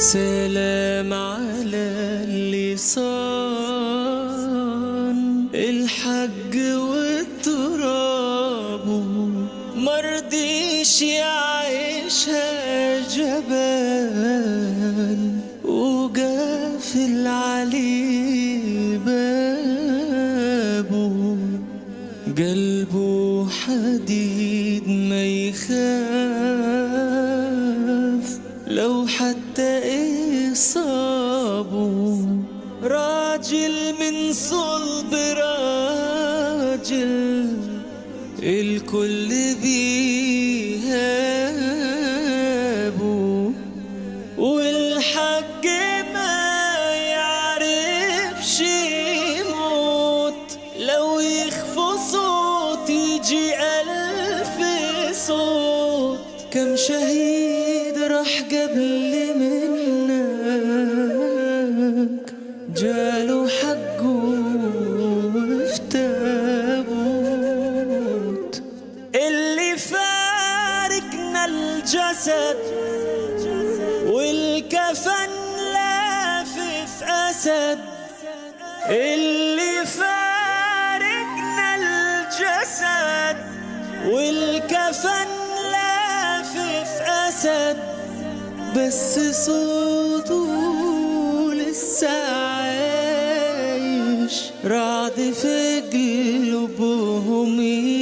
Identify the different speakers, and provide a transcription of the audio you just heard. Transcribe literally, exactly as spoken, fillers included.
Speaker 1: سلام على اللي صان الحج والتراب، مرضيش يعيشها جبان وقافل عليه بابه، قلبه حديد ما يخاف لو حتى إصابه، راجل من صلب راجل الكل بيهابه، والحق ما يعرفش يموت، لو يخفوا صوت يجي ألف صوت. كم شهيد راح قبل منك جاله حقه في تابوت، اللي فارقنا الجسد والكفن لافف أسد، اللي فارقنا الجسد والكفن لافف أسد، بس صوته لسه عايش، رعد في قلوبهم